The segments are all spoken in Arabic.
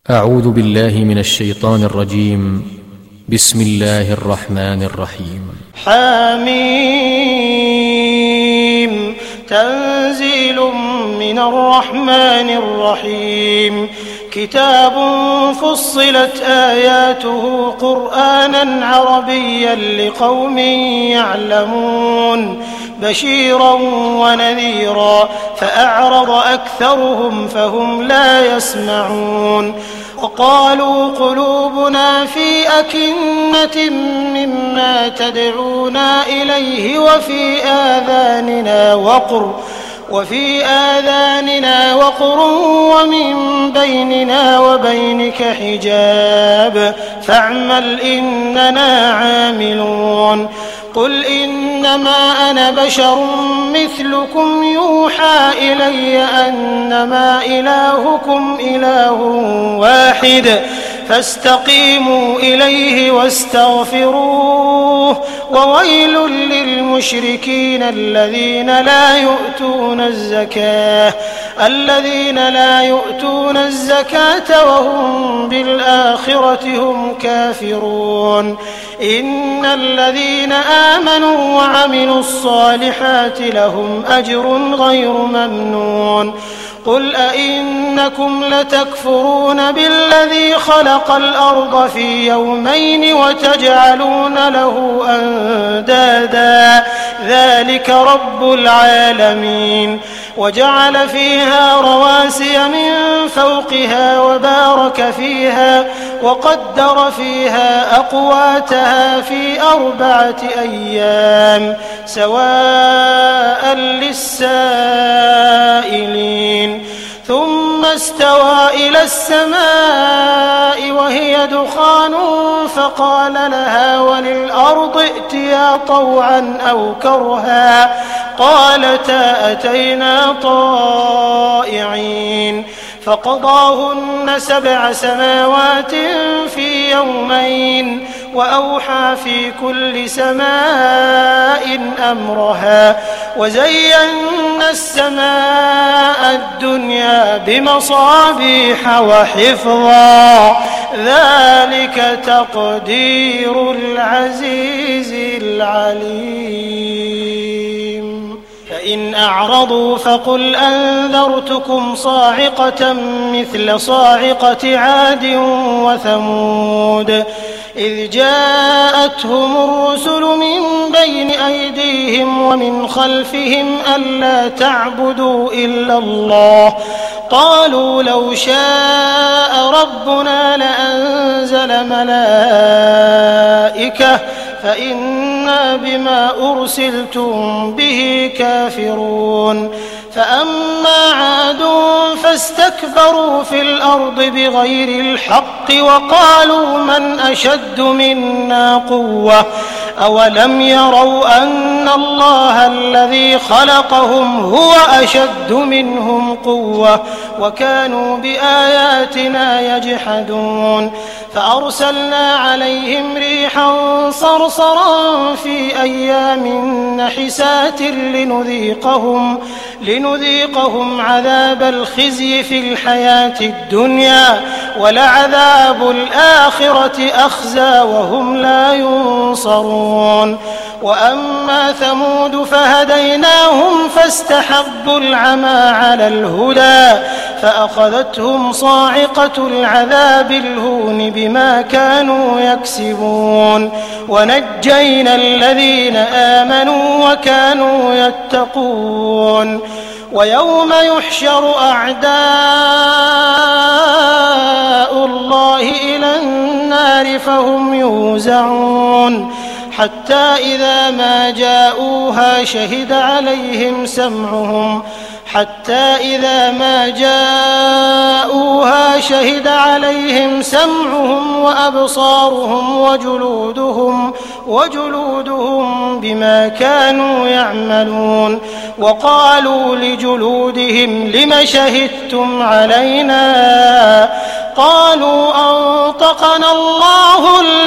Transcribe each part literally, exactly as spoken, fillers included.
أعوذ بالله من الشيطان الرجيم. بسم الله الرحمن الرحيم. حميم تنزيل من الرحمن الرحيم. كتاب فصلت آياته قرآنا عربيا لقوم يعلمون بشيرا ونذيرا فأعرض أكثرهم فهم لا يسمعون. وقالوا قلوبنا في أكنة مما تدعونا إليه وفي آذاننا وقر وفي آذاننا وقر ومن بيننا وبينك حجاب فاعمل إننا عاملون. قل إنما أنا بشر مثلكم يوحى إلي أنما إلهكم إله واحد فاستقيموا إليه واستغفروه. وويل للمشركين الذين لا يؤتون الزكاة الذين لا يؤتون الزكاة وهم بالآخرة هم كافرون. إن الذين آمنوا وعملوا الصالحات لهم أجر غير ممنون. قل أئنكم لتكفرون بالذي خلق الأرض في يومين وتجعلون له أندادا ذلك رب العالمين. وجعل فيها رواسي من فوقها وبارك فيها وقدر فيها أقواتها في أربعة أيام سواء للسائلين. ثم استوى إلى السماء وهي دخان فقال لها وللأرض ائتيا طوعا أو كرها قالتا أتينا طائعين. فقضاهن سبع سماوات في يومين وأوحى في كل سماء أمرها وزينا السماء الدنيا بمصابيح وحفظا ذلك تقدير العزيز العليم. فإن أعرضوا فقل أنذرتكم صاعقة مثل صاعقة عاد وثمود إذ جاءتهم الرسل من بين أيديهم ومن خلفهم ألا تعبدوا إلا الله قالوا لو شاء ربنا لأنزل ملائكة فإنا بما أرسلتم به كافرون. فأما عاد فاستكبروا في الأرض بغير الحق وقالوا من أشد منا قوة أولم يروا أن الله الذي خلقهم هو أشد منهم قوة وكانوا بآياتنا يجحدون. فأرسلنا عليهم ريحا صرصرا في أيام نحسات لنذيقهم لنذيقهم عذاب الخزي في الحياة الدنيا ولعذاب الآخرة أخزى وهم لا ينصرون. وأما ثمود فهديناهم فاستحبوا العمى على الهدى فأخذتهم صاعقة العذاب الهون بما كانوا يكسبون. ونجينا الذين آمنوا وكانوا يتقون. ويوم يحشر أعداء الله إلى النار فهم يوزعون حتى إذا ما جاءوها شهد عليهم سمعهم حتى إذا ما جاءوها شهد عليهم سمعهم وأبصارهم وجلودهم وجلودهم بما كانوا يعملون. وقالوا لجلودهم لم شهدتم علينا قالوا أنطقنا الله الذي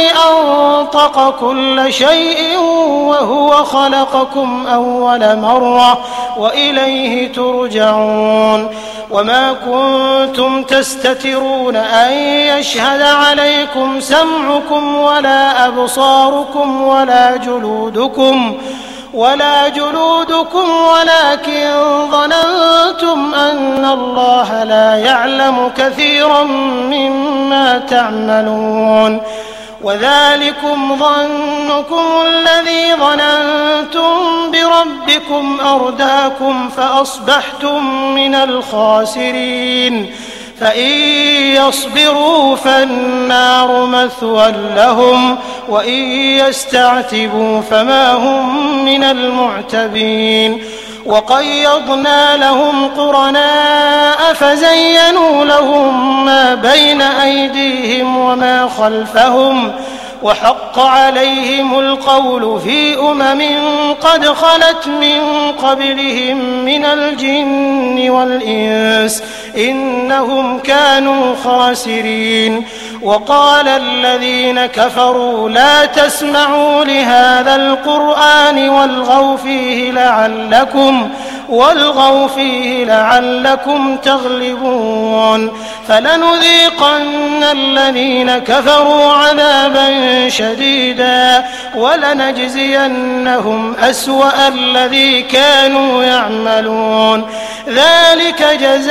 أنطق كل شيء وهو خلقكم أول مرة وإليه ترجعون وما كنتم تستترون أن يشهد عليكم سمعكم ولا أبصاركم ولا جلودكم ولا جلودكم ولكن ظننتم أن الله لا يعلم كثيرا مما تعملون وذلكم ظنكم الذي ظننتم بربكم أرداكم فأصبحتم من الخاسرين فإن يصبروا فالنار مثوى لهم وإن يستعتبوا فما هم من المعتبين وقيضنا لهم قرناء فزينوا لهم ما بين أيديهم وما خلفهم وحق عليهم القول في أمم قد خلت من قبلهم من الجن والإنس إنهم كانوا خاسرين وقال الذين كفروا لا تسمعوا لهذا القرآن والغوا فيه لعلكم والغوا فيه لعلكم تغلبون فلنذيقن الذين كفروا عذابا شديدا ولنجزينهم أسوأ الذي كانوا يعملون ذلك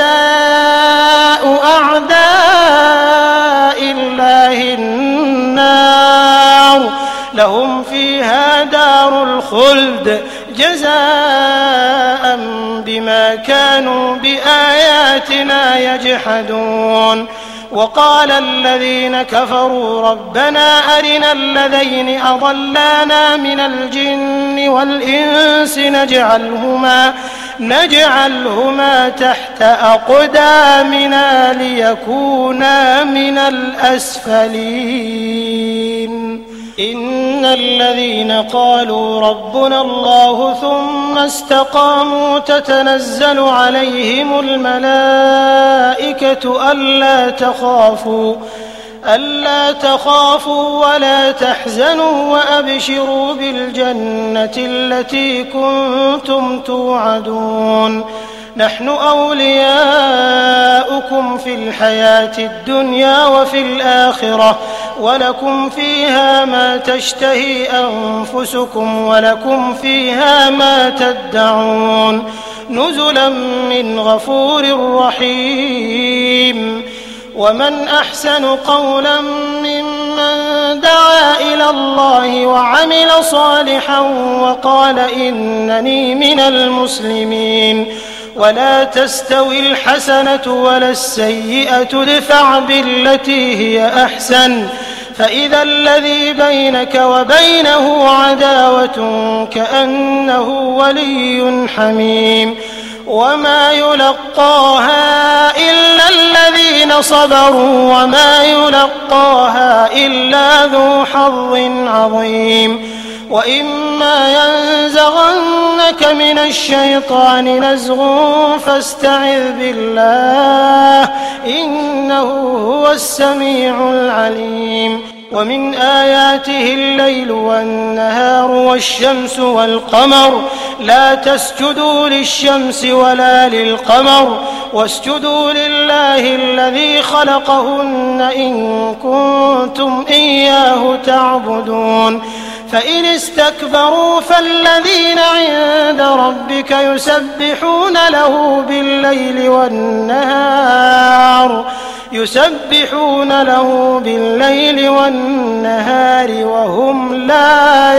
جزاء أعداء الله النار لهم فيها دار الخلد جزاء بما كانوا بآياتنا يجحدون وقال الذين كفروا ربنا أرنا الذين أضلانا من الجن والإنس نجعلهما نجعلهما تحت أقدامنا ليكونا من الأسفلين إن الذين قالوا ربنا الله ثم استقاموا تتنزل عليهم الملائكة ألا تخافوا ألا تخافوا ولا تحزنوا وأبشروا بالجنة التي كنتم توعدون نحن أولياؤكم في الحياة الدنيا وفي الآخرة ولكم فيها ما تشتهي أنفسكم ولكم فيها ما تدعون نزلا من غفور رحيم ومن أحسن قولا ممن دعا إلى الله وعمل صالحا وقال إنني من المسلمين ولا تستوي الحسنة ولا السيئة ادفع بالتي هي أحسن فإذا الذي بينك وبينه عداوة كأنه ولي حميم وما يلقاها إلا الذين صبروا وما يلقاها إلا ذو حظ عظيم وإما ينزغنك من الشيطان نزغ فاستعذ بالله إنه هو السميع العليم ومن آياته الليل والنهار والشمس والقمر لا تسجدوا للشمس ولا للقمر واسجدوا لله الذي خلقهن إن كنتم إياه تعبدون فإن استكبروا فالذين عند ربك يسبحون له بالليل والنهار يسبحون له بالليل والنهار وهم لا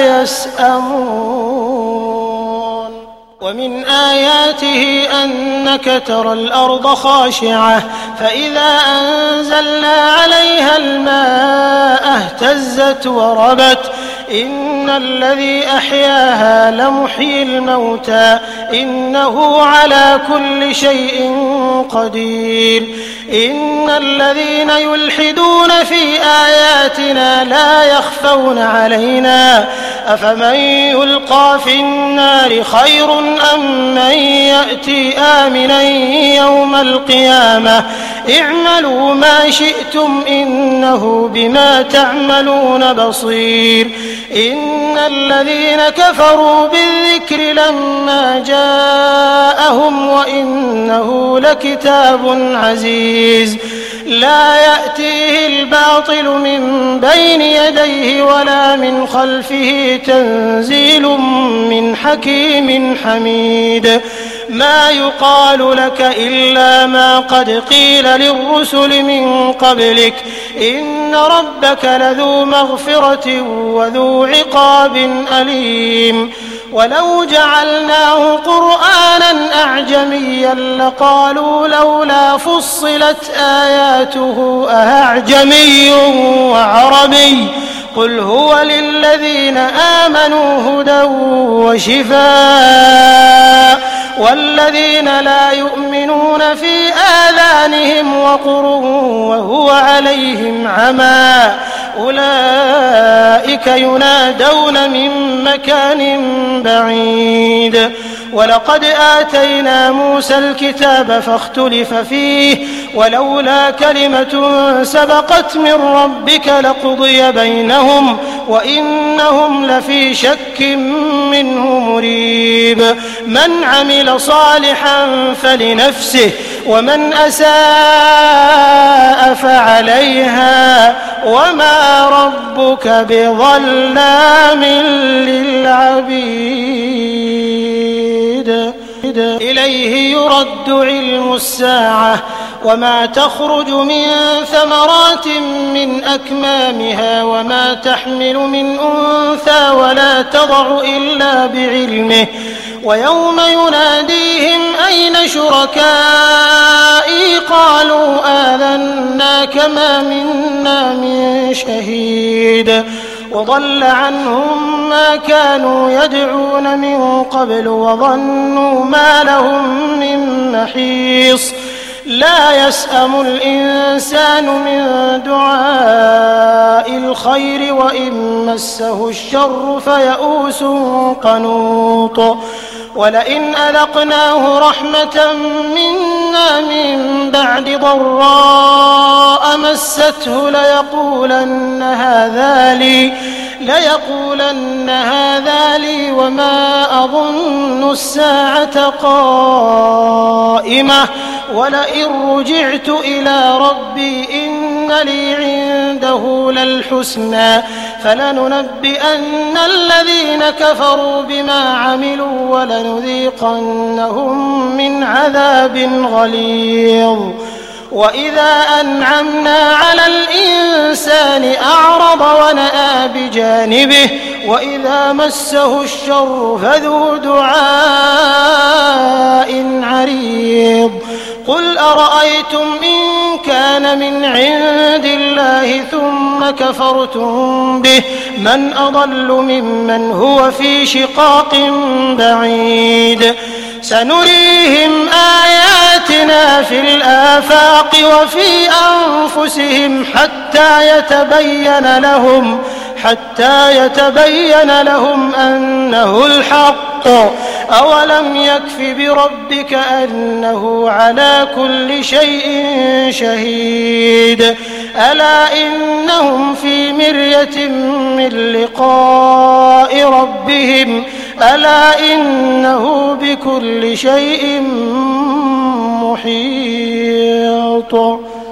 يسأمون ومن آياته أنك ترى الأرض خاشعة فإذا أنزلنا عليها الماء اهتزت وربت إن الذي أحياها لمحيي الموتى إنه على كل شيء قدير إن الذين يلحدون في آياتنا لا يخفون علينا أفمن يلقى في النار خير أم من يأتي آمنا يوم القيامة اعملوا ما شئتم إنه بما تعملون بصير إن الذين كفروا بالذكر لما جاءهم وإنه لكتاب عزيز لا يأتيه الباطل من بين يديه ولا من خلفه تنزيل من حكيم حميد ما يقال لك إلا ما قد قيل للرسل من قبلك إن ربك لذو مغفرة وذو عقاب أليم ولو جعلناه قرآنا أعجميا لقالوا لولا فصلت آياته أأعجمي وعربي قل هو للذين آمنوا هدى وشفاء والذين لا يؤمنون في آذانهم وقر وهو عليهم عمى أولئك ينادون من مكان بعيد ولقد آتينا موسى الكتاب فاختلف فيه ولولا كلمة سبقت من ربك لقضي بينهم وإنهم لفي شك منه مريب من عمل صالحا فلنفسه ومن أساء فعليها وما ربك بظلام للعبيد إليه يرد علم الساعة وما تخرج من ثمرات من أكمامها وما تحمل من أنثى ولا تضع إلا بعلمه ويوم يناديهم أين شركائي قالوا آذناك ما منا من شهيد وضل عنهم ما كانوا يدعون من قبل وظنوا ما لهم من محيص لا يسأم الإنسان من دعاء الخير وإن مسه الشر فيئوس قنوط ولئن أذقناه رحمة منا من بعد ضراء مسته ليقولن هذا لي ليقولن هذا لي وما أظن الساعة قائمة ولئن رجعت إلى ربي إن لي عنده للحسنى فلننبئن الذين كفروا بما عملوا ولنذيقنهم من عذاب غليظ وإذا أنعمنا على الإنسان أعرض ونأى بجانبه وإذا مسه الشر فذو دعاء عريض قل أرأيتم إن كان من عند الله ثم كفرتم به من أضل ممن هو في شقاق بعيد سنريهم آياتنا في الآفاق وفي أنفسهم حتى يتبين لهم حتى يتبين لهم أنه الحق أولم يكف بربك أنه على كل شيء شهيد ألا إنهم في مرية من لقاء ربهم ألا إنه بكل شيء محيط.